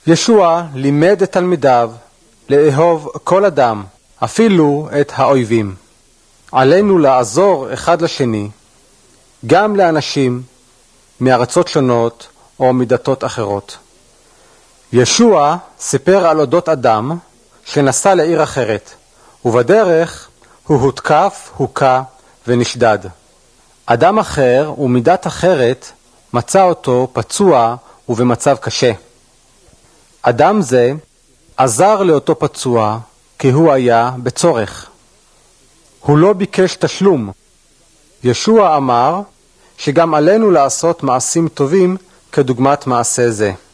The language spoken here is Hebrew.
ישוע לימד את תלמידיו לאהוב כל אדם, אפילו את האויבים. עלינו לעזור אחד לשני, גם לאנשים מארצות שונות או מדתות אחרות. ישוע סיפר על אודות אדם שנסע לעיר אחרת, ובדרך הוא הותקף, הוקע ונשדד. אדם אחר ומדת אחרת מצא אותו פצוע ובמצב קשה. אדם זה עזר לאותו פצוע כי הוא היה בצורך. הוא לא ביקש תשלום. ישוע אמר שגם עלינו לעשות מעשים טובים כדוגמת מעשה זה.